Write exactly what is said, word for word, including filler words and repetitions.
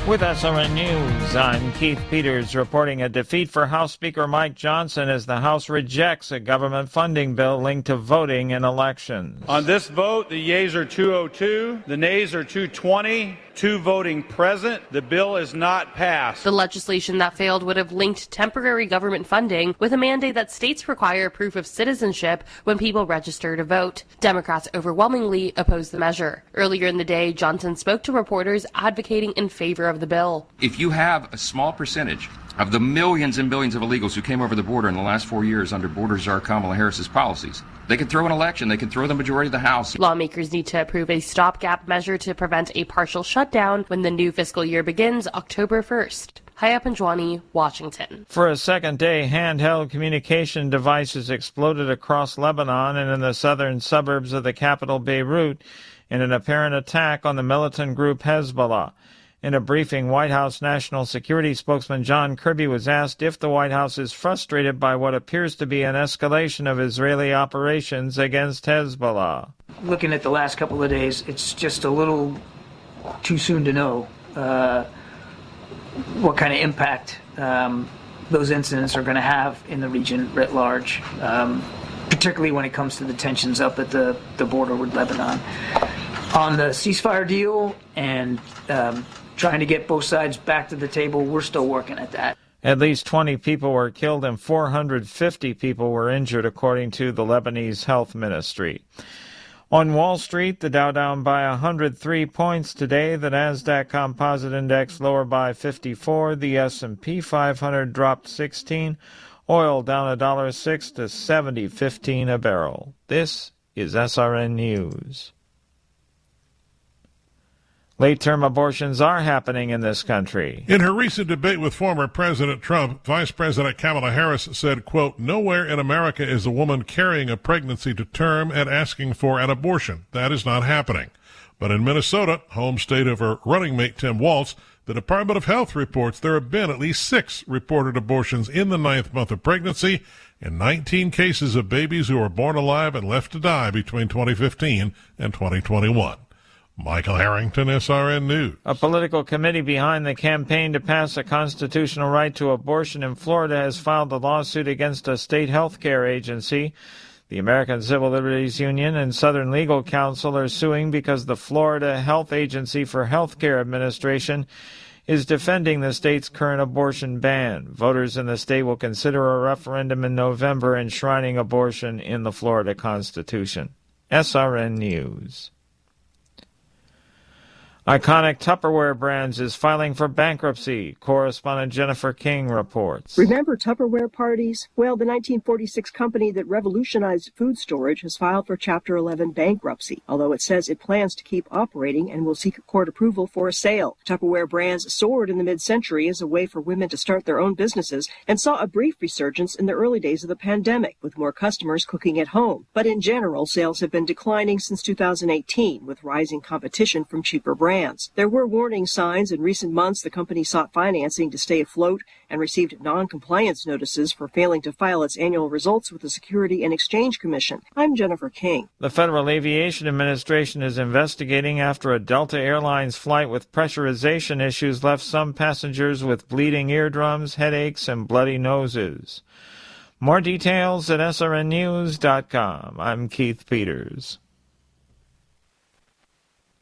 With S R N News, I'm Keith Peters reporting a defeat for House Speaker Mike Johnson as the House rejects a government funding bill linked to voting in elections. On this vote, the yeas are two oh two, the nays are two twenty, two voting present. The bill is not passed. The legislation that failed would have linked temporary government funding with a mandate that states require proof of citizenship when people register to vote. Democrats overwhelmingly opposed the measure. Earlier in the day, Johnson spoke to reporters advocating in favor of the bill. If you have a small percentage of the millions and billions of illegals who came over the border in the last four years under border czar Kamala Harris's policies, they can throw an election, they can throw the majority of the House. Lawmakers need to approve a stopgap measure to prevent a partial shutdown when the new fiscal year begins October first. Hayya Panjwani, Washington. For a second day, handheld communication devices exploded across Lebanon and in the southern suburbs of the capital Beirut in an apparent attack on the militant group Hezbollah. In a briefing, White House National Security spokesman John Kirby was asked if the White House is frustrated by what appears to be an escalation of Israeli operations against Hezbollah. Looking at the last couple of days, it's just a little too soon to know uh, what kind of impact um, those incidents are going to have in the region writ large, um, particularly when it comes to the tensions up at the, the border with Lebanon. On the ceasefire deal and um, trying to get both sides back to the table, we're still working at that. At least twenty people were killed and four hundred fifty people were injured, according to the Lebanese Health Ministry. On Wall Street, the Dow down by one hundred three points today. The Nasdaq Composite Index lower by fifty-four. The S and P five hundred dropped sixteen. Oil down one dollar six to seventy fifteen a barrel. This is S R N News. Late-term abortions are happening in this country. In her recent debate with former President Trump, Vice President Kamala Harris said, quote, "Nowhere in America is a woman carrying a pregnancy to term and asking for an abortion. That is not happening." But in Minnesota, home state of her running mate Tim Walz, the Department of Health reports there have been at least six reported abortions in the ninth month of pregnancy and nineteen cases of babies who were born alive and left to die between twenty fifteen and twenty twenty-one. Michael Harrington, S R N News. A political committee behind the campaign to pass a constitutional right to abortion in Florida has filed a lawsuit against a state health care agency. The American Civil Liberties Union and Southern Legal Counsel are suing because the Florida Health Agency for Health Care Administration is defending the state's current abortion ban. Voters in the state will consider a referendum in November enshrining abortion in the Florida Constitution. S R N News. Iconic Tupperware Brands is filing for bankruptcy. Correspondent Jennifer King reports. Remember Tupperware parties? Well, the nineteen forty-six company that revolutionized food storage has filed for Chapter eleven bankruptcy, although it says it plans to keep operating and will seek court approval for a sale. Tupperware Brands soared in the mid-century as a way for women to start their own businesses and saw a brief resurgence in the early days of the pandemic, with more customers cooking at home. But in general, sales have been declining since two thousand eighteen, with rising competition from cheaper brands. There were warning signs. In recent months, the company sought financing to stay afloat and received non-compliance notices for failing to file its annual results with the Security and Exchange Commission. I'm Jennifer King. The Federal Aviation Administration is investigating after a Delta Airlines flight with pressurization issues left some passengers with bleeding eardrums, headaches, and bloody noses. More details at S R N news dot com. I'm Keith Peters.